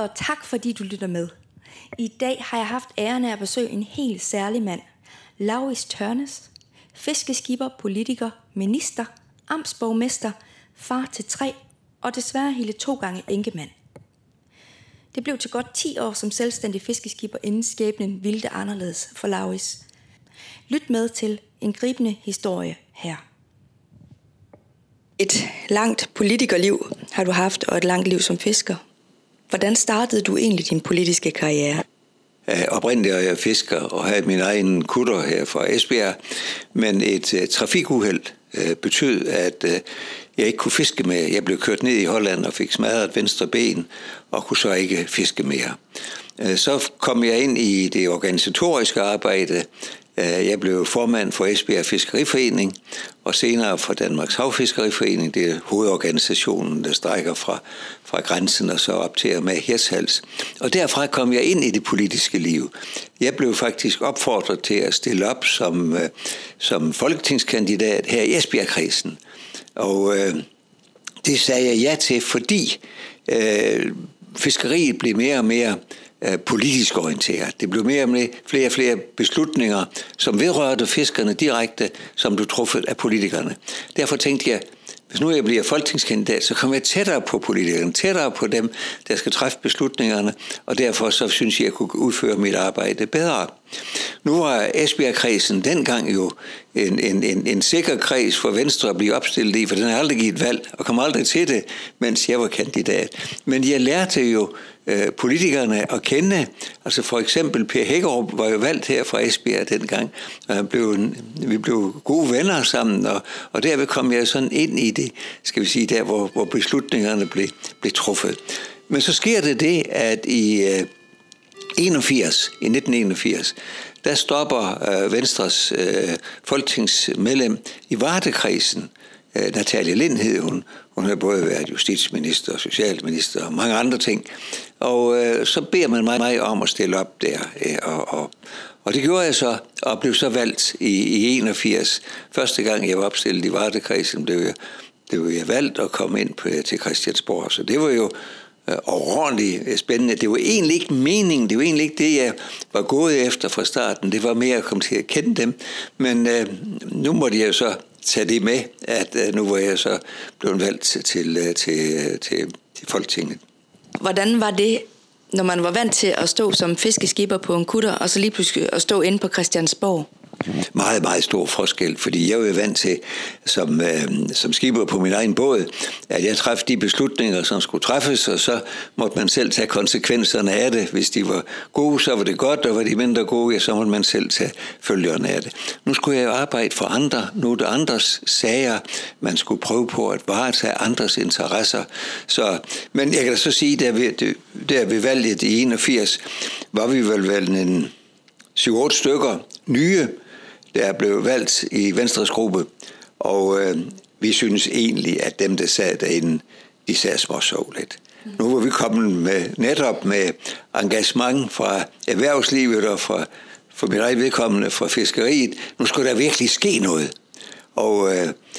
og tak fordi du lytter med. I dag har jeg haft æren af at besøge en helt særlig mand. Lauritz Tørnæs, fiskeskipper, politiker, minister, amtsborgmester, far til 3 og desværre hele 2 gange enkemand. Det blev til godt 10 år som selvstændig fiskeskipper, inden skæbnen ville anderledes for Lauritz. Lyt med til en gribende historie her. Et langt politikerliv har du haft, og et langt liv som fisker. Hvordan startede du egentlig din politiske karriere? Oprindeligt er jeg fisker og havde min egen kutter her fra Esbjerg, men et trafikuheld betød, at jeg ikke kunne fiske mere. Jeg blev kørt ned i Holland og fik smadret venstre ben og kunne så ikke fiske mere. Så kom jeg ind i det organisatoriske arbejde. Jeg blev formand for Esbjerg Fiskeriforening og senere for Danmarks Havfiskeriforening. Det er hovedorganisationen, der strækker fra grænsen og så op til og med Hirtshals. Og derfra kom jeg ind i det politiske liv. Jeg blev faktisk opfordret til at stille op som folketingskandidat her i Esbjerg-kredsen. Og det sagde jeg ja til, fordi fiskeriet blev mere og mere politisk orienteret. Det blev mere og mere flere og flere beslutninger, som vedrørte fiskerne direkte, som blev truffet af politikerne. Derfor tænkte jeg, hvis nu jeg bliver folketingskandidat, så kommer jeg tættere på politikerne, tættere på dem, der skal træffe beslutningerne, og derfor så synes jeg kunne udføre mit arbejde bedre. Nu var Esbjerg-kredsen dengang jo en sikker kreds for Venstre at blive opstillet i, for den har aldrig givet valg, og kom aldrig til det, mens jeg var kandidat. Men jeg lærte jo politikerne at kende. Altså for eksempel Per Hækkerup var jo valgt her fra Esbjerg dengang, og vi blev gode venner sammen, og derved kom jeg sådan ind i det, skal vi sige, der hvor beslutningerne blev truffet. Men så sker det, at i 1981, der stopper Venstres folketingsmedlem i Vardekredsen, Natalie Lind hed hun. Hun har både været justitsminister og socialminister og mange andre ting. Og så beder man mig om at stille op der. Og det gjorde jeg så, og blev så valgt i 81. Første gang jeg var opstillet i Vardekredsen, blev jeg valgt at komme ind til Christiansborg. Så det var jo overordentligt spændende. Det var egentlig ikke meningen, det var egentlig ikke det, jeg var gået efter fra starten. Det var mere at komme til at kende dem. Men nu måtte jeg jo så tage det med, at nu var jeg så blevet valgt til Folketinget. Hvordan var det, når man var vant til at stå som fiskeskipper på en kutter, og så lige pludselig at stå inde på Christiansborg? Meget, meget stor forskel, fordi jeg var jo vant til, som skipper på min egen båd, at jeg træffede de beslutninger, som skulle træffes, og så måtte man selv tage konsekvenserne af det. Hvis de var gode, så var det godt, og var de mindre gode, så måtte man selv tage følgerne af det. Nu skulle jeg jo arbejde for andre. Nu er det andres sager. Man skulle prøve på at varetage andres interesser. Men jeg kan da så sige, der ved valget i 81, var vi vel en 7-8 stykker nye, der blev valgt i Venstres gruppe, og vi synes egentlig, at dem, der sad derinde, de sad småsovligt. Nu var vi kommet netop med engagement fra erhvervslivet og for mit eget vedkommende fra fiskeriet. Nu skulle der virkelig ske noget. Og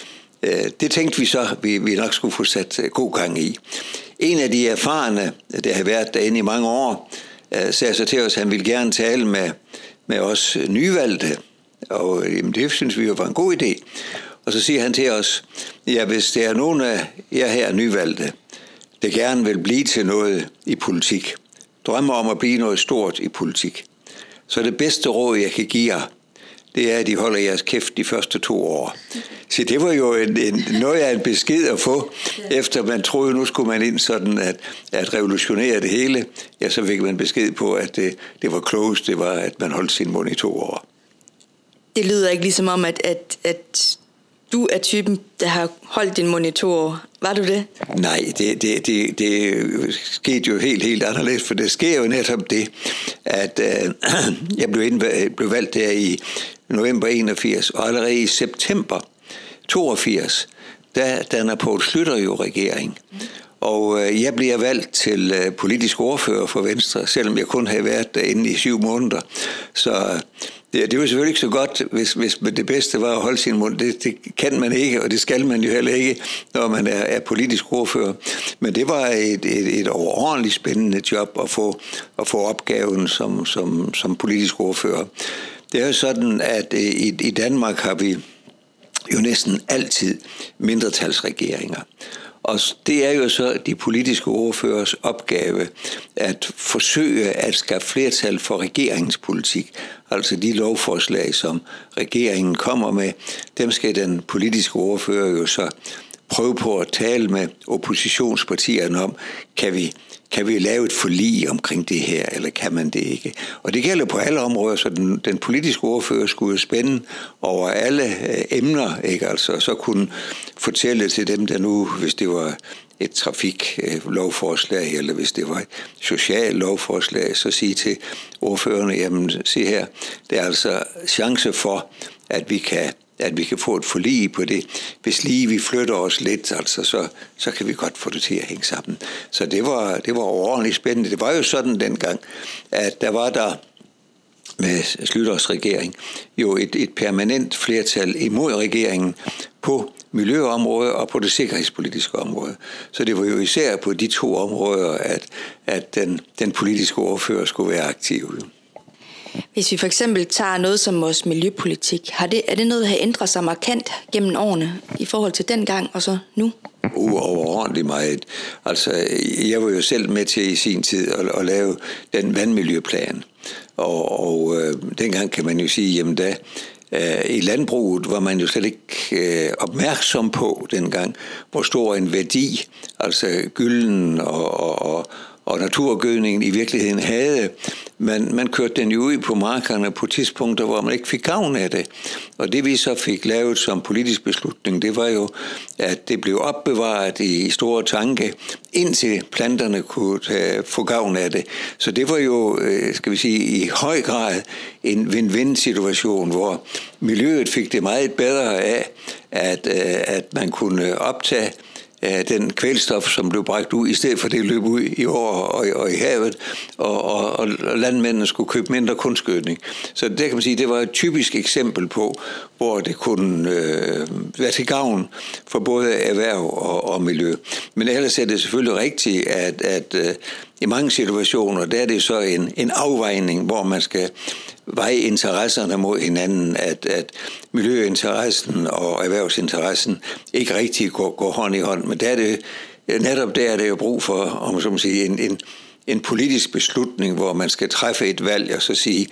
det tænkte vi så, vi nok skulle få sat god gang i. En af de erfarne, der har været derinde i mange år, sagde så til os, at han ville gerne tale med os nyvalgte, og det synes vi jo var en god idé. Og så siger han til os, ja, hvis der er nogen af jer her nyvalgte, der gerne vil blive til noget i politik, drømmer om at blive noget stort i politik, så det bedste råd, jeg kan give jer, det er, at I holder jeres kæft de første 2 år. Så det var jo noget af en besked at få, efter man troede, nu skulle man ind sådan at revolutionere det hele. Ja, så fik man besked på, at det var klogest, det var, at man holdt sin mund i 2 år. Det lyder ikke ligesom om, at du er typen, der har holdt din mund i 2 år. Var du det? Nej, det skete jo helt anderledes, for det sker jo netop det, at jeg blev valgt der i november 81, og allerede i september 82, der danner Poul Schlüter jo regering. Og jeg bliver valgt til politisk ordfører for Venstre, selvom jeg kun havde været derinde i 7 måneder. Så Det var selvfølgelig ikke så godt, hvis det bedste var at holde sin mund. Det kan man ikke, og det skal man jo heller ikke, når man er politisk ordfører. Men det var et overordentligt spændende job at få opgaven som politisk ordfører. Det er jo sådan, at i Danmark har vi jo næsten altid mindretalsregeringer. Og det er jo så de politiske ordførers opgave at forsøge at skaffe flertal for regeringens politik. Altså de lovforslag, som regeringen kommer med, dem skal den politiske ordfører jo så prøve på at tale med oppositionspartierne om, kan vi lave et forlig omkring det her, eller kan man det ikke? Og det gælder på alle områder, så den politiske ordfører skulle spænde over alle emner, ikke? Altså så kunne fortælle til dem, der nu, hvis det var et trafiklovforslag, eller hvis det var et socialt lovforslag, så sige til ordførerne, jamen se her, der er altså chance for, at vi kan få et forlig på det. Hvis lige vi flytter os lidt, altså, så kan vi godt få det til at hænge sammen. Så det var overordentligt spændende. Det var jo sådan dengang, at der var der med Schlüters regering jo et permanent flertal imod regeringen på miljøområdet og på det sikkerhedspolitiske område. Så det var jo især på de to områder, at den politiske ordfører skulle være aktiv. Hvis vi for eksempel tager noget som vores miljøpolitik, er det noget, der har ændret sig markant gennem årene i forhold til dengang og så nu? Overordentligt meget. Altså, jeg var jo selv med til i sin tid at lave den vandmiljøplan. Og dengang kan man jo sige, jamen i landbruget var man jo slet ikke opmærksom på dengang, hvor stor en værdi, altså gylden og naturgødningen i virkeligheden havde. Man kørte den jo ud på markerne på tidspunkter, hvor man ikke fik gavn af det. Og det vi så fik lavet som politisk beslutning, det var jo, at det blev opbevaret i store tanke, indtil planterne kunne få gavn af det. Så det var jo, skal vi sige, i høj grad en win-win-situation, hvor miljøet fik det meget bedre af, at man kunne optage den kvælstof, som blev bragt ud, i stedet for det løb ud i år og i havet, og landmændene skulle købe mindre kunstgødning. Så det kan man sige, det var et typisk eksempel på, hvor det kunne være til gavn for både erhverv og miljø. Men ellers er det selvfølgelig rigtigt, at i mange situationer, der er det så en afvejning, hvor man skal veje interesserne mod hinanden, at miljøinteressen og erhvervsinteressen ikke rigtig går hånd i hånd. Men der er det, netop der er det jo brug for, om så man sige, en politisk beslutning, hvor man skal træffe et valg og så sige,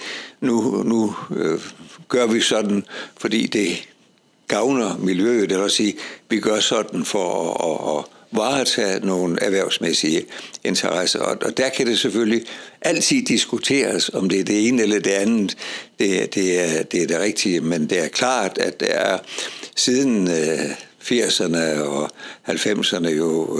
nu gør vi sådan, fordi det gavner miljøet, eller også sige, vi gør sådan for at varetage nogle erhvervsmæssige interesser. Og der kan det selvfølgelig altid diskuteres, om det er det ene eller det andet. Det er det rigtige, men det er klart, at der er siden 80'erne og 90'erne jo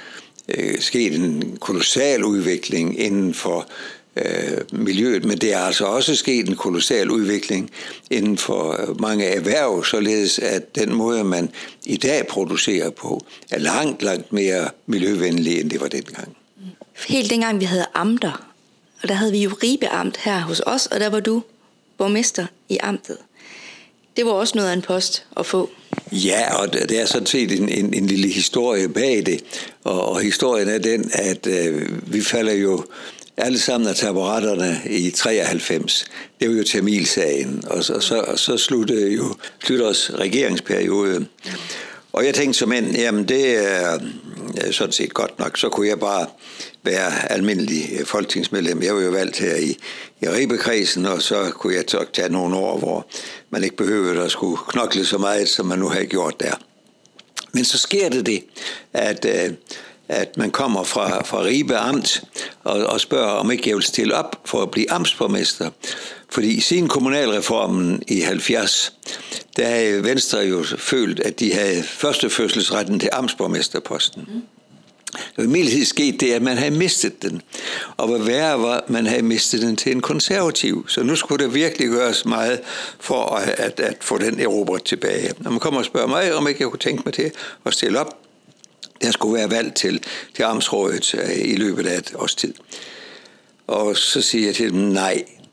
sket en kolossal udvikling inden for miljøet, men det er altså også sket en kolossal udvikling inden for mange erhverv, således at den måde, man i dag producerer på, er langt mere miljøvenlig, end det var dengang. Helt dengang vi havde amter, og der havde vi jo Ribe Amt her hos os, og der var du borgmester i amtet. Det var også noget af en post at få. Ja, og det er sådan set en lille historie bag det, og historien er den, at vi falder jo alle sammen af taburetterne i 93. Det var jo Tamilsagen, og så sluttede jo Schlüters regeringsperiode. Og jeg tænkte som en, jamen det er sådan set godt nok, så kunne jeg bare være almindelig folketingsmedlem. Jeg var jo valgt her i Ribekredsen, og så kunne jeg tage nogle år, hvor man ikke behøvede at skulle knokle så meget, som man nu havde gjort der. Men så sker det, at man kommer fra Ribe Amt og spørger, om ikke jeg vil stille op for at blive amtsborgmester. Fordi siden kommunalreformen i 70, der havde Venstre jo følt, at de havde førstefødselsretten til amtsborgmesterposten. Og imidlertid skete det, at man havde mistet den. Og hvad værre var, man havde mistet den til en konservativ. Så nu skulle der virkelig gøres meget for at få den erobret tilbage. Når man kommer og spørger mig, om ikke jeg kunne tænke mig til at stille op, der skulle være valgt til amtsrådet i løbet af et års tid. Og så siger jeg til dem, nej,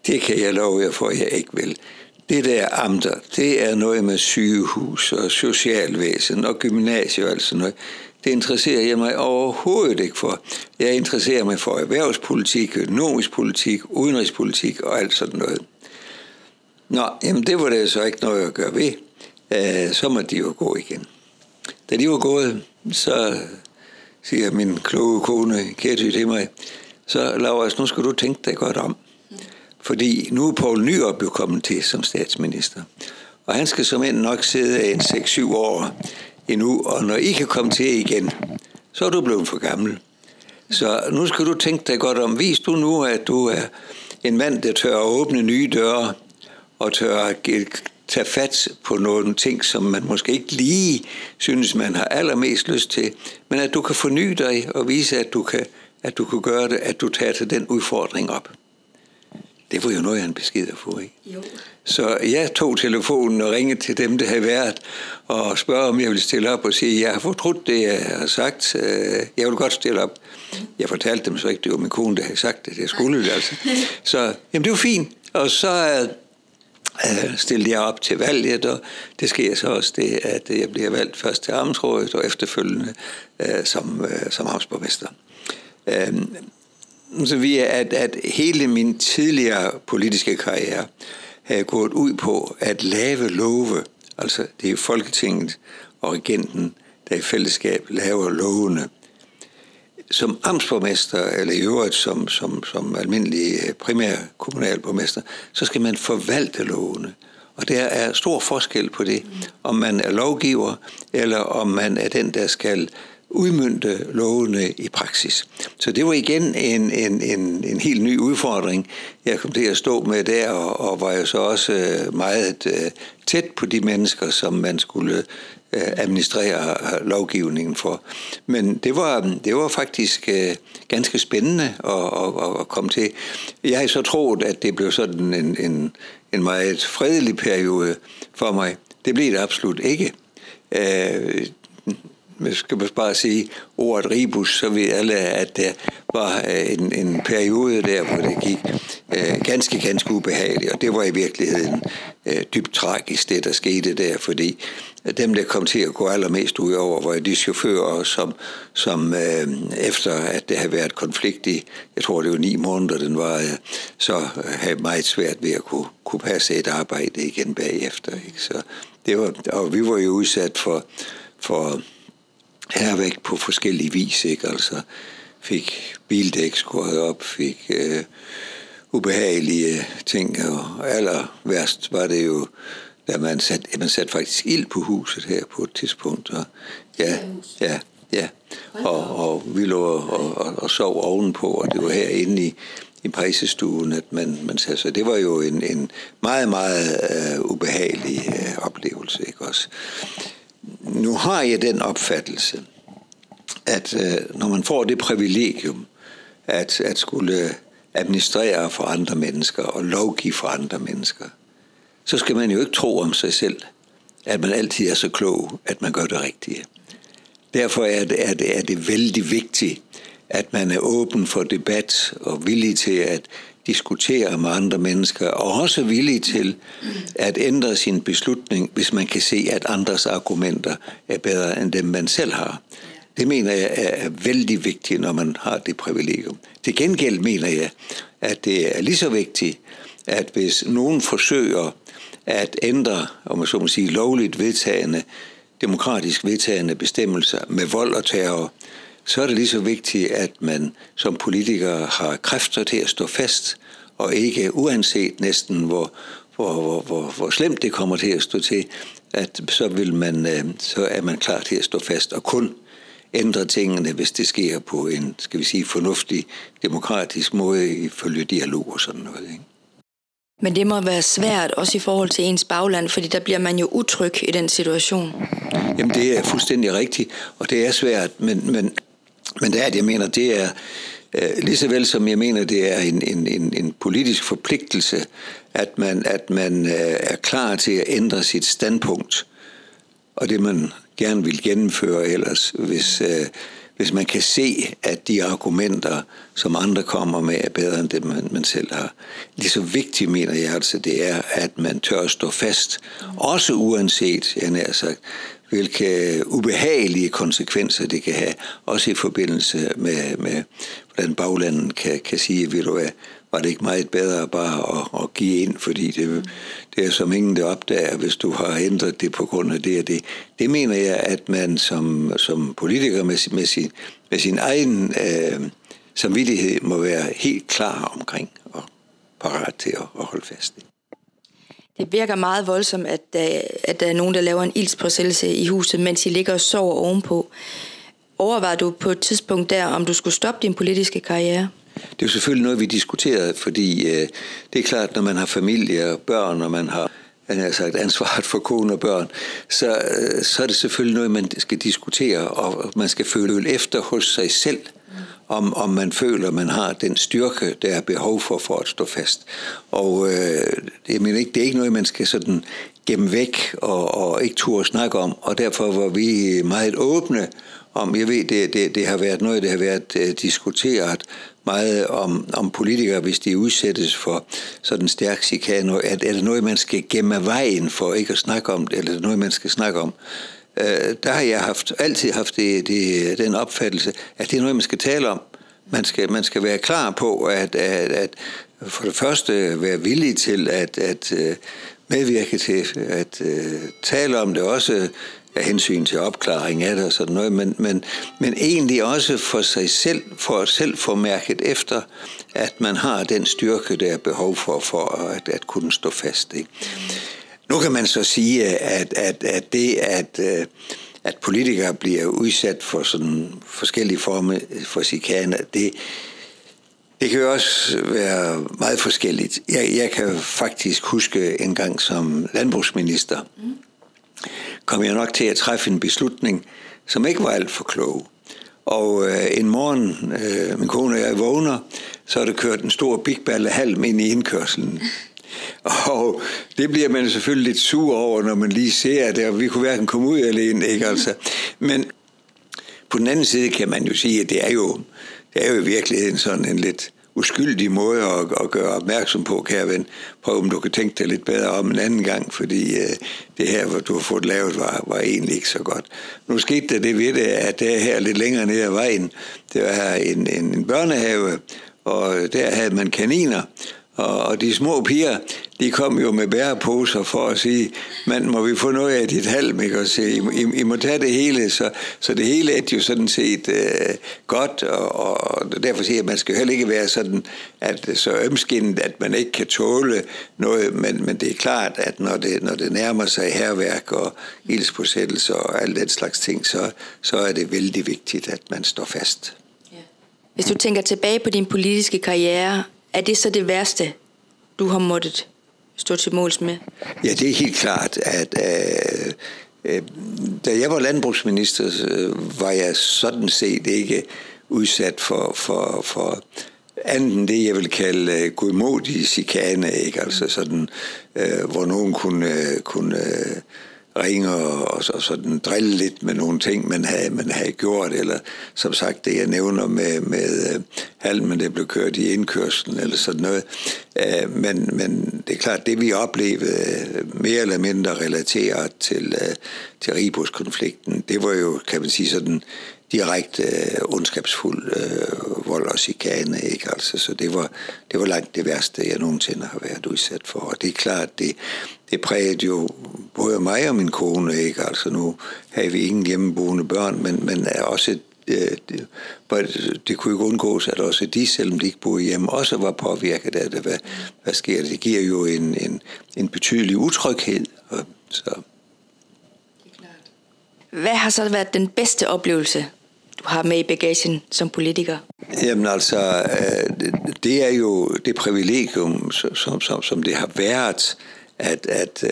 det kan jeg love jer for, jeg ikke vil. Det der amter, det er noget med sygehus og socialvæsen og gymnasium og alt sådan noget. Det interesserer jeg mig overhovedet ikke for. Jeg interesserer mig for erhvervspolitik, økonomisk politik, udenrigspolitik og alt sådan noget. Nå, jamen det var det så ikke noget at gøre ved. Så må de jo gå igen. Da de var gået, så siger min kloge kone Ketty til mig, så Laurits, nu skal du tænke dig godt om. Fordi nu er Poul Nyrup jo kommet til som statsminister. Og han skal som end nok sidde en 6-7 år endnu. Og når I kan komme til igen, så er du blevet for gammel. Så nu skal du tænke dig godt om. Vis du nu, at du er en mand, der tør at åbne nye døre og tør at tage fat på nogle ting, som man måske ikke lige synes, man har allermest lyst til. Men at du kan forny dig og vise, at du kan gøre det, at du tager til den udfordring op. Det var jo noget, han besked at få, ikke? Jo. Så jeg tog telefonen og ringede til dem, der havde været, og spørger, om jeg ville stille op og sige, jeg har fortrudt det, jeg har sagt. Jeg vil godt stille op. Jeg fortalte dem så ikke, det var min kone, der havde sagt det. Jeg skulle det altså. Så jamen, det var fint. Og så stillede jeg op til valget, og det sker så også det, at jeg bliver valgt først til amtsrådet og efterfølgende som amtsborgmester. Så vi at hele min tidligere politiske karriere havde gået ud på at lave love, altså det er Folketinget og regenten, der i fællesskab laver lovene. Som amtsborgmester, eller i øvrigt som almindelig primær kommunalborgmester, så skal man forvalte lovene. Og der er stor forskel på det, om man er lovgiver, eller om man er den, der skal udmønte lovene i praksis. Så det var igen en helt ny udfordring, jeg kom til at stå med der, og var jo så også meget tæt på de mennesker, som man skulle administrere lovgivningen for. Men det var faktisk ganske spændende at komme til. Jeg har så troet, at det blev sådan en meget fredelig periode for mig. Det blev det absolut ikke. Jeg skal bare sige ordet rebus, så ved alle, at der var en periode der, hvor det gik ganske ubehageligt. Og det var i virkeligheden dybt tragisk, det der skete der, fordi dem, der kom til at gå allermest ud over, var de chauffører, som efter at det havde været konflikt i, jeg tror det var 9 måneder, den var, så havde meget svært ved at kunne passe et arbejde igen bagefter. Ikke? Så det var, og vi var jo udsat for hervæk på forskellige vis, ikke? Altså fik bildæk skåret op, fik ubehagelige ting, og aller værst var det jo, da man satte faktisk ild på huset her på et tidspunkt, og ja, og vi lå og sov ovenpå, og det var herinde i pejsestuen, at man sagde, så det var jo en meget ubehagelig oplevelse, ikke også? Nu har jeg den opfattelse, at når man får det privilegium, at skulle administrere for andre mennesker og lovgive for andre mennesker, så skal man jo ikke tro om sig selv, at man altid er så klog, at man gør det rigtige. Derfor er det vældig vigtigt, at man er åben for debat og villig til at diskutere med andre mennesker, og også villig til at ændre sin beslutning, hvis man kan se, at andres argumenter er bedre end dem, man selv har. Det mener jeg er vældig vigtigt, når man har det privilegium. Til gengæld mener jeg, at det er lige så vigtigt, at hvis nogen forsøger at ændre, om man så må sige, lovligt vedtagende, demokratisk vedtagende bestemmelser med vold og terror, så er det lige så vigtigt, at man som politiker har kræfter til at stå fast, og ikke uanset næsten, hvor slemt det kommer til at stå til, at så er man klar til at stå fast og kun ændre tingene, hvis det sker på en, skal vi sige, fornuftig, demokratisk måde ifølge dialog og sådan noget, ikke? Men det må være svært, også i forhold til ens bagland, fordi der bliver man jo utryg i den situation. Jamen, det er fuldstændig rigtigt, og det er svært, men det er, jeg mener, det er lige så vel som jeg mener, det er en politisk forpligtelse, at man er klar til at ændre sit standpunkt, og det man gerne vil gennemføre ellers, hvis hvis man kan se, at de argumenter, som andre kommer med, er bedre end det, man selv har. Lige så vigtigt, mener jeg altså, det er, at man tør at stå fast, også uanset, jeg nær sagt, hvilke ubehagelige konsekvenser det kan have, også i forbindelse med hvordan baglandet kan sige, ved du hvad, var det ikke meget bedre bare at give ind, fordi det er som ingen der opdager, hvis du har ændret det på grund af det og det. Det mener jeg, at man som politiker med sin egen samvittighed må være helt klar omkring og parat til at holde fast i. Det virker meget voldsomt, at der er nogen, der laver en ildspåsættelse i huset, mens I ligger og sover ovenpå. Overvejede du på et tidspunkt der, om du skulle stoppe din politiske karriere? Det er jo selvfølgelig noget, vi diskuterede, fordi det er klart, når man har familie og børn, og man har ansvaret for kone og børn, så er det selvfølgelig noget, man skal diskutere, og man skal føle efter hos sig selv, om man føler, at man har den styrke, der er behov for at stå fast. Og jeg mener ikke, det er ikke noget, man skal sådan gemme væk og ikke turde snakke om, og derfor var vi meget åbne om, jeg ved, det har været noget, det har været diskuteret meget om politikere, hvis de udsættes for sådan en stærk chikane. Er det noget, man skal gemme af vejen for ikke at snakke om det, eller er det noget, man skal snakke om? Der har jeg altid haft den opfattelse, at det er noget, man skal tale om. Man skal være klar på, at for det første være villig til at medvirke til at tale om det, også af hensyn til opklaring af det og sådan noget, men egentlig også for sig selv, for at selv få mærket efter, at man har den styrke, der er behov for at kunne stå fast. Ikke? Nu kan man så sige, at det, at politikere bliver udsat for sådan forskellige former for chikane, det kan jo også være meget forskelligt. Jeg kan faktisk huske en gang som landbrugsminister, kom jeg nok til at træffe en beslutning, som ikke var alt for klog. Og en morgen, min kone og jeg vågner, så er der kørt en stor bigballe halm ind i indkørslen. Og det bliver man selvfølgelig lidt sur over, når man lige ser det, og vi kunne hverken komme ud alene, ikke altså. Men på den anden side kan man jo sige, at det er jo i virkeligheden sådan en lidt uskyldig måde at gøre opmærksom på, kære ven. Prøv om du kan tænke dig lidt bedre om en anden gang, fordi det her, hvor du har fået lavet, var egentlig ikke så godt. Nu skete der det ved det, at det her lidt længere ned ad vejen, det var en børnehave, og der havde man kaniner, og de små piger, de kom jo med bæreposer for at sige, mand, må vi få noget af dit halm, ikke? Og sige, I må tage det hele, så det hele er jo sådan set godt, og derfor siger jeg, at man skal heller ikke være sådan, at så ømskindet, at man ikke kan tåle noget, men det er klart, at når det nærmer sig hærværk og ildspåsættelse og alt den slags ting, så er det vældig vigtigt, at man står fast. Ja. Hvis du tænker tilbage på din politiske karriere, er det så det værste, du har måttet stå til måls med? Ja, det er helt klart, at da jeg var landbrugsminister, var jeg sådan set ikke udsat for anden det, jeg vil kalde godmodig chikane, ikke? Altså sådan, hvor nogen kunne ringe og sådan drille lidt med nogle ting, man havde gjort, eller som sagt det, jeg nævner med halmen, der blev kørt i indkørslen, eller sådan noget. Men det er klart, det vi oplevede mere eller mindre relateret til Ribos-konflikten, det var jo, kan man sige, sådan direkte ondskabsfuld vold og chikane, ikke? Altså, så det var langt det værste, jeg nogensinde har været udsat for. Og det er klart, det prægede jo både mig og min kone, ikke? Altså nu havde vi ingen hjemmeboende børn, men også det kunne ikke undgås, at også de, selvom de ikke boede hjemme, også var påvirket af det. Hvad sker det? Det giver jo en betydelig utryghed. Så. Hvad har så været den bedste oplevelse, du har med i bagagen som politiker? Jamen altså, det er jo det privilegium, som det har været, at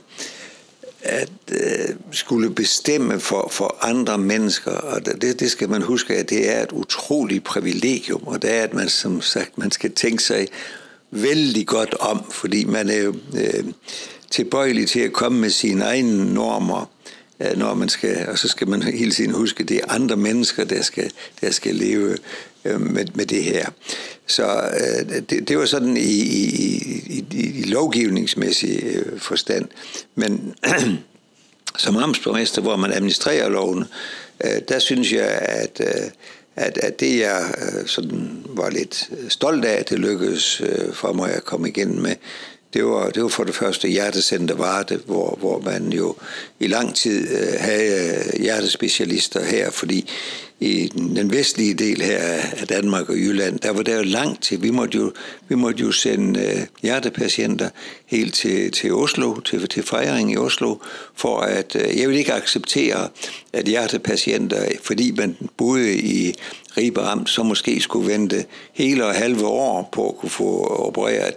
skulle bestemme for andre mennesker, og det skal man huske, at det er et utroligt privilegium, og det er, at man som sagt, man skal tænke sig vældig godt om, fordi man er jo tilbøjelig til at komme med sine egne normer, når man skal, og så skal man hele tiden huske, at det er andre mennesker, der skal leve med det her. Så det var sådan i lovgivningsmæssig forstand. Men som amtsborgmester, hvor man administrerer lovene, der synes jeg, at det jeg sådan var lidt stolt af, at det lykkedes for mig at komme igen med, det var for det første Hjertecenter Varde, hvor man jo i lang tid havde hjertespecialister her, fordi i den vestlige del her af Danmark og Jylland, der var der jo langt til. Vi måtte jo sende hjertepatienter helt til Oslo, til fejring i Oslo, for at jeg vil ikke acceptere, at hjertepatienter, fordi man boede i Ribe Amt, så måske skulle vente hele og halve år på at kunne få opereret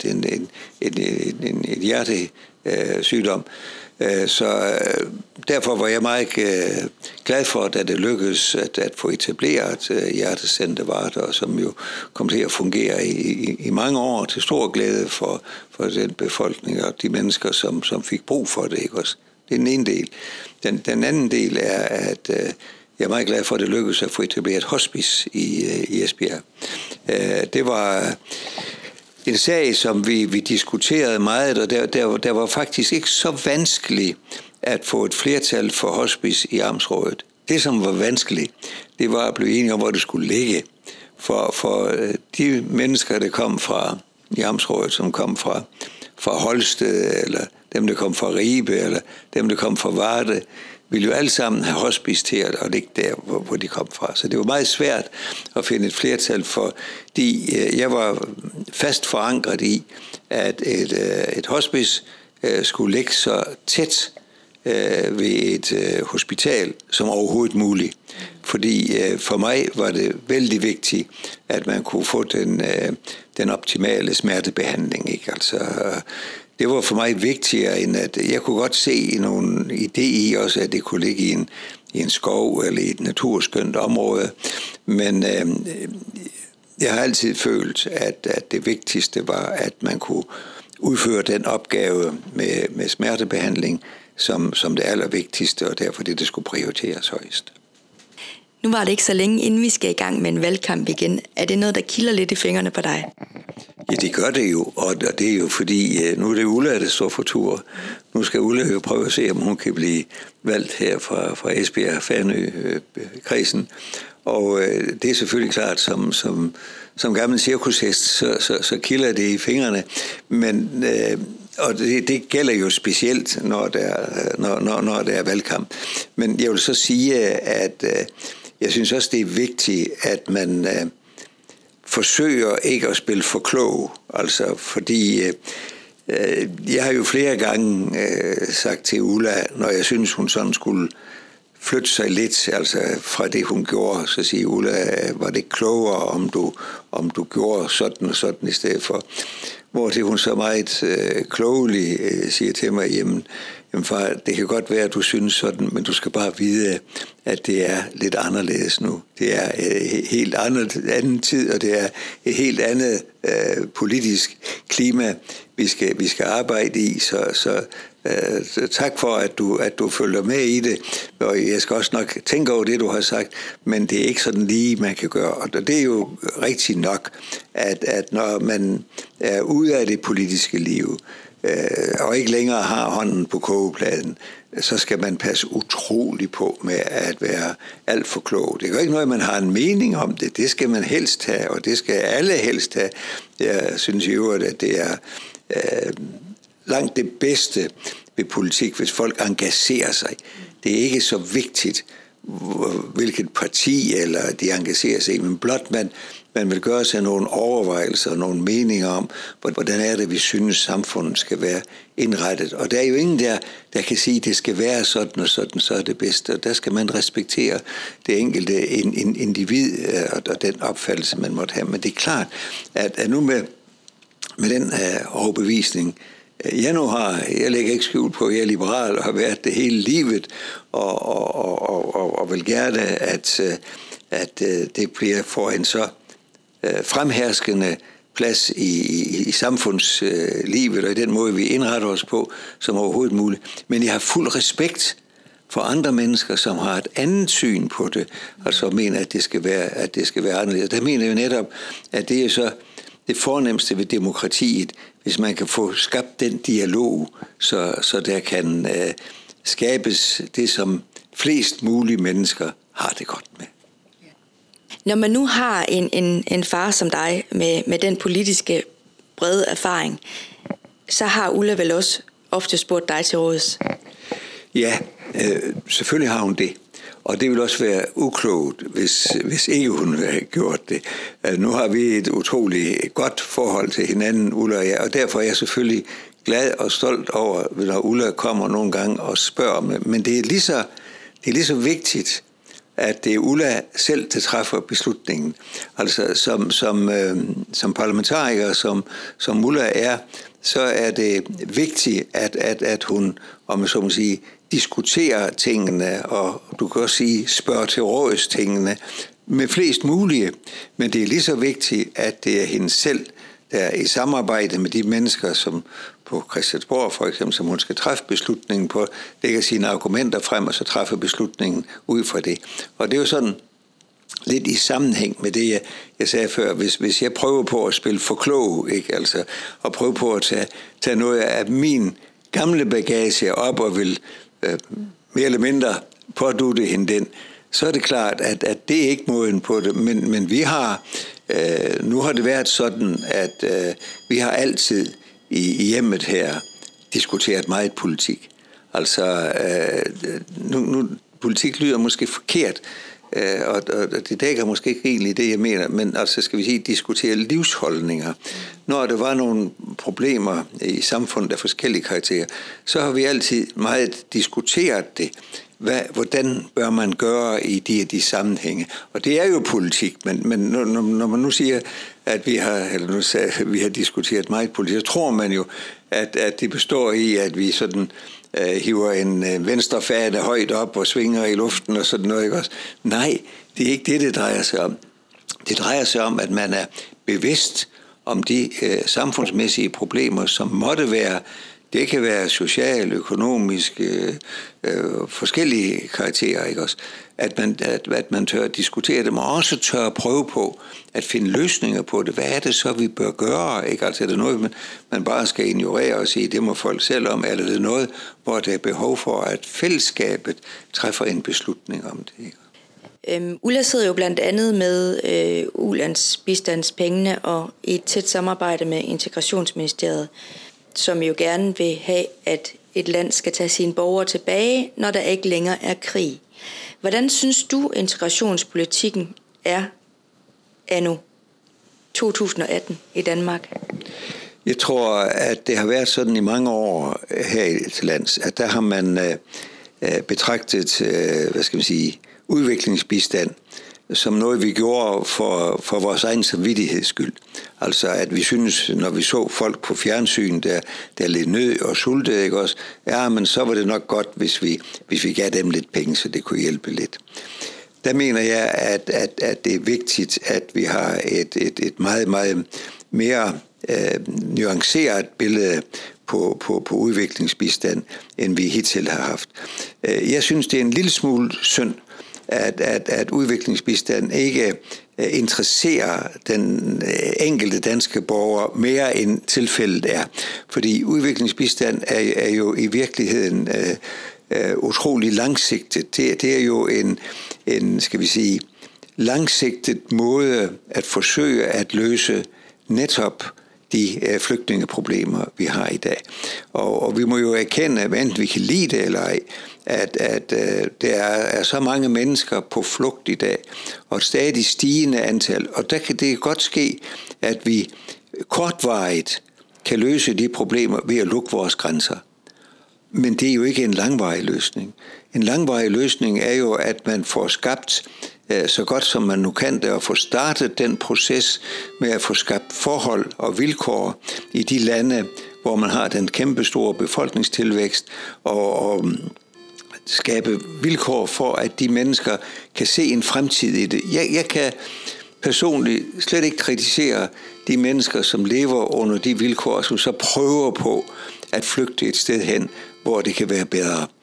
en hjertesygdom. Så derfor var jeg meget glad for, da det lykkedes at få etableret Hjertecenter Varde, som jo kom til at fungere i mange år til stor glæde for den befolkning og de mennesker, som fik brug for det. Ikke også? Det er den ene del. Den anden del er, at jeg er meget glad for, at det lykkedes at få etableret hospice i Esbjerg. Det var en sag, som vi diskuterede meget, og der var faktisk ikke så vanskeligt at få et flertal for hospice i Amtsrådet. Det, som var vanskeligt, det var at blive enige om, hvor det skulle ligge. For de mennesker, der kom fra i Amtsrådet, som kom fra Holsted, eller dem, der kom fra Ribe, eller dem, der kom fra Varde, ville jo alle sammen have hospice til at ligge der, hvor de kom fra. Så det var meget svært at finde et flertal, fordi jeg var fast forankret i, at et hospice skulle ligge så tæt ved et hospital som overhovedet muligt. Fordi for mig var det vældig vigtigt, at man kunne få den optimale smertebehandling. Ikke? Altså, det var for mig vigtigere, end at jeg kunne godt se nogen idé i også, at det kunne ligge i en skov eller i et naturskønt område. Men jeg har altid følt, at det vigtigste var, at man kunne udføre den opgave med smertebehandling som det allervigtigste, og derfor det skulle prioriteres højst. Nu var det ikke så længe, inden vi skal i gang med en valgkamp igen. Er det noget, der kilder lidt i fingrene på dig? Ja, det gør det jo, og det er jo fordi, nu er det Ulla, der står for tur. Nu skal Ulla jo prøve at se, om hun kan blive valgt her fra Esbjerg, Fanø-kredsen. Og det er selvfølgelig klart, som gammel cirkushest, så kilder det i fingrene. Men og det gælder jo specielt, når der er valgkamp. Men jeg vil så sige, at jeg synes også, det er vigtigt, at man forsøger ikke at spille for klog. Altså, fordi jeg har jo flere gange sagt til Ulla, når jeg synes, hun sådan skulle flytte sig lidt, altså fra det, hun gjorde, så siger Ulla, var det klogere, om du gjorde sådan og sådan i stedet for. Hvor det hun så meget klogelig siger til mig, jamen far, det kan godt være, at du synes sådan, men du skal bare vide, at det er lidt anderledes nu. Det er helt anden tid, og det er et helt andet politisk klima, vi skal arbejde i. Så tak for, at du følger med i det, og jeg skal også nok tænke over det, du har sagt, men det er ikke sådan lige, man kan gøre. Og det er jo rigtigt nok, at når man er ude af det politiske liv, og ikke længere har hånden på kogepladen, så skal man passe utroligt på med at være alt for klog. Det er jo ikke noget, man har en mening om det. Det skal man helst have, og det skal alle helst have. Jeg synes i øvrigt, at det er langt det bedste ved politik, hvis folk engagerer sig. Det er ikke så vigtigt, hvilket parti eller de engagerer sig i, men blot man vil gøre sig nogle overvejelser og nogle meninger om, hvordan er det, vi synes, samfundet skal være indrettet. Og der er jo ingen der kan sige, at det skal være sådan og sådan, så er det bedste. Og der skal man respektere det enkelte individ og den opfattelse, man måtte have. Men det er klart, at nu med den overbevisning, jeg nu har, jeg lægger ikke skjul på, at jeg er liberal og har været det hele livet, og vil gerne, at det bliver for en så fremherskende plads i samfundslivet og i den måde, vi indretter os på, som overhovedet muligt. Men jeg har fuld respekt for andre mennesker, som har et andet syn på det, altså mener, at det skal være anderledes. Der mener jeg jo netop, at det er så det fornemste ved demokratiet, hvis man kan få skabt den dialog, så der kan skabes det, som flest mulige mennesker har det godt med. Når man nu har en far som dig, med den politiske brede erfaring, så har Ulla vel også ofte spurgt dig til råds? Ja, selvfølgelig har hun det. Og det vil også være uklogt, hvis ikke hun havde gjort det. Nu har vi et utroligt godt forhold til hinanden, Ulla og jeg, og derfor er jeg selvfølgelig glad og stolt over, når Ulla kommer nogle gange og spørger mig. Men det er lige så vigtigt, at det er Ulla selv, der træffer beslutningen. Altså som parlamentariker, som Ulla er, så er det vigtigt, at hun, om man så må sige, diskuterer tingene, og du kan også sige, spørger til råds tingene med flest mulige. Men det er lige så vigtigt, at det er hende selv, der er i samarbejde med de mennesker, som på Christiansborg for eksempel, som hun skal træffe beslutningen på, lægger sine argumenter frem, og så træffer beslutningen ud fra det. Og det er jo sådan lidt i sammenhæng med det, jeg sagde før. Hvis jeg prøver på at spille for klog, ikke? Altså, og prøver på at tage noget af min gamle bagage op og vil mere eller mindre pådutte hende den, så er det klart, at det er ikke måden på det. Men vi har, nu har det været sådan, at vi har altid i hjemmet her diskuteret meget politik. Altså, nu politik lyder måske forkert, og det dækker måske ikke egentlig det, jeg mener, men altså skal vi sige, diskutere livsholdninger. Når der var nogle problemer i samfundet af forskellige karakterer, så har vi altid meget diskuteret det. Hvordan bør man gøre i de sammenhænge? Og det er jo politik, men når man nu siger, at vi har diskuteret meget politik, så tror man jo, at det består i, at vi sådan hiver en venstrefane højt op og svinger i luften og sådan noget, ikke også? Nej, det er ikke det drejer sig om. Det drejer sig om, at man er bevidst om de samfundsmæssige problemer, som måtte være. Det kan være social, økonomisk, forskellige karakterer, ikke også? At man tør diskutere dem, og også tør prøve på at finde løsninger på det. Hvad er det så, vi bør gøre? Ikke? Altså er det noget, man bare skal ignorere og sige, det må folk selv om, eller er det noget, hvor der er behov for, at fællesskabet træffer en beslutning om det? Ikke? Ulla sidder jo blandt andet med ulandsbistandspengene og i et tæt samarbejde med Integrationsministeriet, som jo gerne vil have, at et land skal tage sine borgere tilbage, når der ikke længere er krig. Hvordan synes du, integrationspolitikken er anno 2018 i Danmark? Jeg tror, at det har været sådan i mange år her til lands, at der har man betragtet, udviklingsbistand som noget, vi gjorde for vores egen samvittigheds skyld. Altså, at vi synes, når vi så folk på fjernsyn, der led nød og sultede, ikke også? Ja, men så var det nok godt, hvis vi gav dem lidt penge, så det kunne hjælpe lidt. Der mener jeg, at det er vigtigt, at vi har et meget, meget mere nuanceret billede på udviklingsbistand, end vi hidtil har haft. Jeg synes, det er en lille smule synd, at udviklingsbistand ikke interesserer den enkelte danske borger mere end tilfældet er. Fordi udviklingsbistand er jo i virkeligheden utrolig langsigtet. Det er jo en skal vi sige, langsigtet måde at forsøge at løse netop de flygtningeproblemer, vi har i dag. Og vi må jo erkende, at enten vi kan lide det eller ej, at der er så mange mennesker på flugt i dag, og et stadig stigende antal. Og der kan det godt ske, at vi kortvarigt kan løse de problemer ved at lukke vores grænser. Men det er jo ikke en langvarig løsning. En langvarig løsning er jo, at man får skabt så godt som man nu kan det, og få startet den proces med at få skabt forhold og vilkår i de lande, hvor man har den kæmpestore befolkningstilvækst, og skabe vilkår for, at de mennesker kan se en fremtid i det. Jeg kan personligt slet ikke kritisere de mennesker, som lever under de vilkår, som så prøver på at flygte et sted hen, hvor det kan være bedre.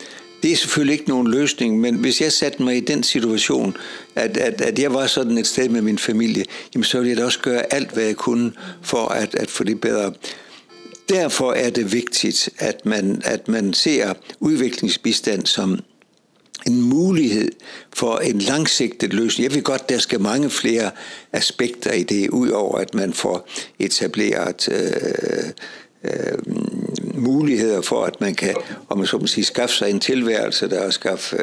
Det er selvfølgelig ikke nogen løsning, men hvis jeg satte mig i den situation, at jeg var sådan et sted med min familie, jamen så ville jeg da også gøre alt, hvad jeg kunne for at få det bedre. Derfor er det vigtigt, at man ser udviklingsbistand som en mulighed for en langsigtet løsning. Jeg ved godt, der skal mange flere aspekter i det, udover at man får etableret muligheder for, at man kan, om man så må sige, skaffe sig en tilværelse, der skaffe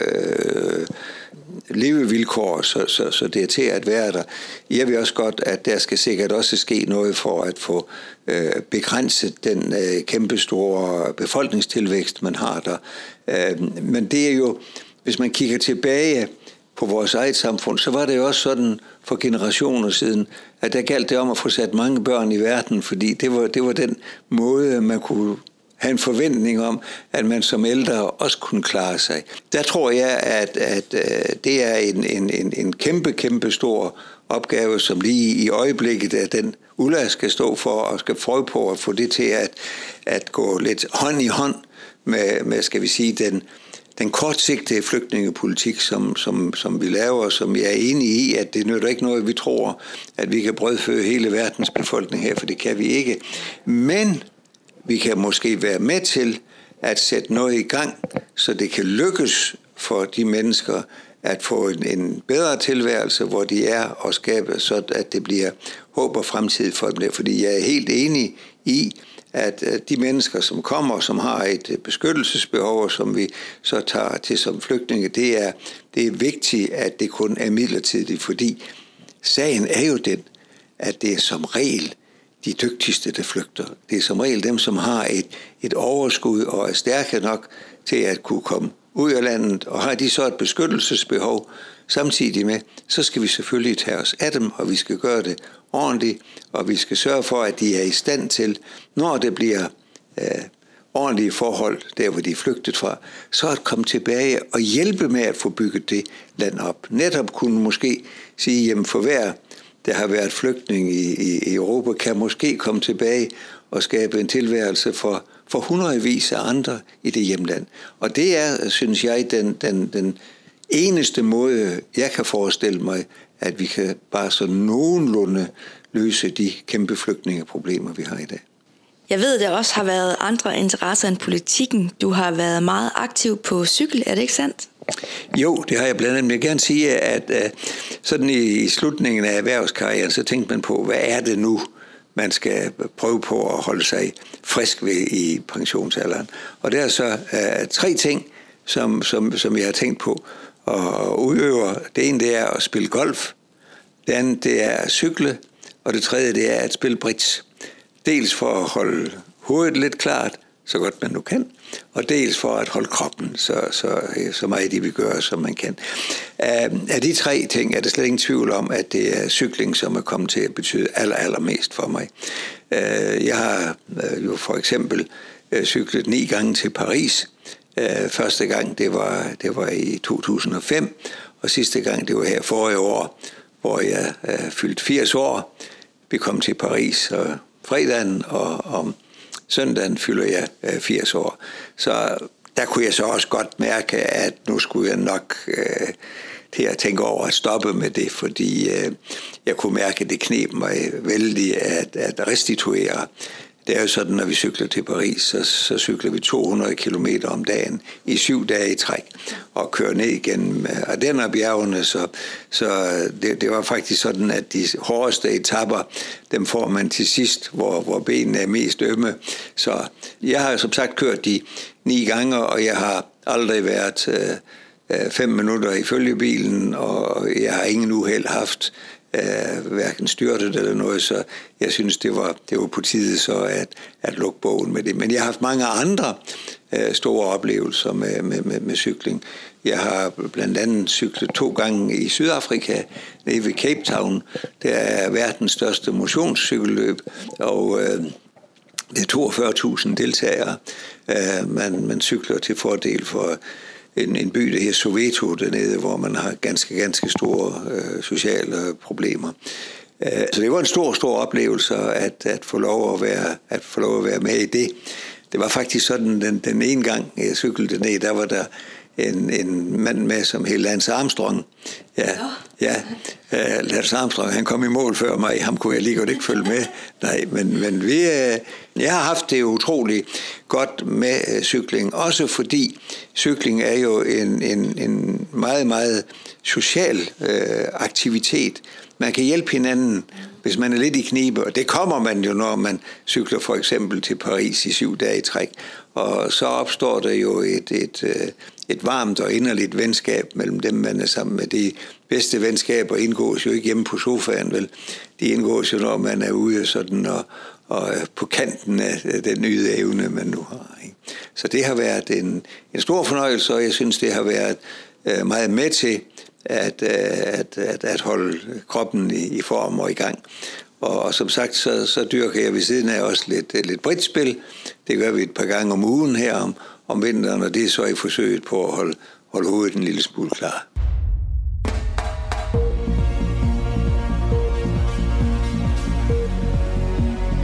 levevilkår, så det er til at være der. Jeg ved også godt, at der skal sikkert også ske noget for at få begrænset den kæmpestore befolkningstilvækst, man har der. Men det er jo, hvis man kigger tilbage på vores eget samfund, så var det jo også sådan for generationer siden, at der galt det om at få sat mange børn i verden, fordi det var den måde, man kunne have en forventning om, at man som ældre også kunne klare sig. Der tror jeg, at det er en kæmpe stor opgave, som lige i øjeblikket er den Ulla skal stå for og skal prøve på at få det til at gå lidt hånd i hånd med skal vi sige, den kortsigtede flygtningepolitik, som vi laver, som jeg er enig i, at det nytter ikke noget, vi tror, at vi kan brødføde hele verdens befolkning her, for det kan vi ikke. Men vi kan måske være med til at sætte noget i gang, så det kan lykkes for de mennesker at få en bedre tilværelse, hvor de er, og skabe, så at det bliver håb og fremtid for dem. Fordi jeg er helt enig i, at de mennesker, som kommer, som har et beskyttelsesbehov, som vi så tager til som flygtninge, det er vigtigt, at det kun er midlertidigt, fordi sagen er jo den, at det er som regel de dygtigste, der flygter. Det er som regel dem, som har et overskud og er stærke nok til at kunne komme ud af landet, og har de så et beskyttelsesbehov samtidig med, så skal vi selvfølgelig tage os af dem, og vi skal gøre det ordentligt, og vi skal sørge for, at de er i stand til, når det bliver ordentlige forhold, der hvor de er flygtet fra, så at komme tilbage og hjælpe med at få bygget det land op. Netop kunne måske sige, jamen for hver, der har været flygtning i Europa, kan måske komme tilbage og skabe en tilværelse for hundredvis af andre i det hjemland. Og det er, synes jeg, den eneste måde, jeg kan forestille mig, at vi kan bare så nogenlunde løse de kæmpe flygtningeproblemer, vi har i dag. Jeg ved, der også har været andre interesser end politikken. Du har været meget aktiv på cykel, er det ikke sandt? Jo, det har jeg blandt andet. Men jeg vil gerne sige, at sådan i slutningen af erhvervskarrieren, så tænkte man på, hvad er det nu, man skal prøve på at holde sig frisk ved i pensionsalderen. Og der er så 3 ting, som jeg har tænkt på og udøver. Det ene, det er at spille golf. Det andet, det er at cykle. Og det tredje, det er at spille bridge. Dels for at holde hovedet lidt klart, så godt man nu kan, og dels for at holde kroppen så meget det vi gør, som man kan. Af de 3 ting er der slet ingen tvivl om, at det er cykling, som er kommet til at betyde allermest for mig. Jeg har jo for eksempel cyklet 9 gange til Paris. Første gang, det var i 2005, og sidste gang, det var her forrige år, hvor jeg fyldte 80 år. Vi kom til Paris fredagen, og om søndagen fylder jeg 80 år. Så der kunne jeg så også godt mærke, at nu skulle jeg nok til at tænke over at stoppe med det, fordi jeg kunne mærke, at det kneb mig vældig at restituere. Det er jo sådan, når vi cykler til Paris, så cykler vi 200 kilometer om dagen i 7 dage i træk og kører ned igennem Ardennerbjergene. Så det var faktisk sådan, at de hårdeste etapper, dem får man til sidst, hvor benene er mest ømme. Så jeg har som sagt kørt de 9 gange, og jeg har aldrig været 5 minutter i følgebilen, og jeg har ingen uheld haft hverken styrtet eller noget, så jeg synes, det var på tide så at lukke bogen med det. Men jeg har haft mange andre store oplevelser med cykling. Jeg har blandt andet cyklet 2 gange i Sydafrika, nede ved Cape Town. Det er verdens største motionscykelløb, og det er 42.000 deltagere. Man cykler til fordel for en by, der hedder Soweto dernede, hvor man har ganske store sociale problemer. Så det var en stor oplevelse at få lov at være med i det. Det var faktisk sådan, den ene gang, jeg cyklede ned, der var der en mand med, som hed Lance Armstrong. Lance Armstrong, han kom i mål før mig. Ham kunne jeg lige godt ikke følge med. Nej, men jeg har haft det utroligt godt med cykling. Også fordi cykling er jo en meget, meget social aktivitet. Man kan hjælpe hinanden, hvis man er lidt i knibe, og det kommer man jo, når man cykler for eksempel til Paris i 7 dage i træk. Og så opstår der jo et varmt og inderligt venskab mellem dem, man er sammen med. De bedste venskaber indgås jo ikke hjemme på sofaen, vel? De indgås jo, når man er ude sådan og på kanten af den ydeevne, man nu har. Ikke? Så det har været en stor fornøjelse, og jeg synes, det har været meget med til at holde kroppen i form og i gang. Og som sagt, så dyrker jeg ved siden af også lidt bridgespil. Det gør vi et par gange om ugen her om vinteren, og det er så i forsøget på at holde hovedet en lille smule klar.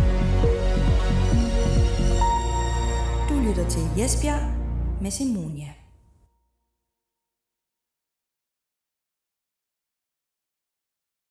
Du lytter til Jesbjerg med Simonia.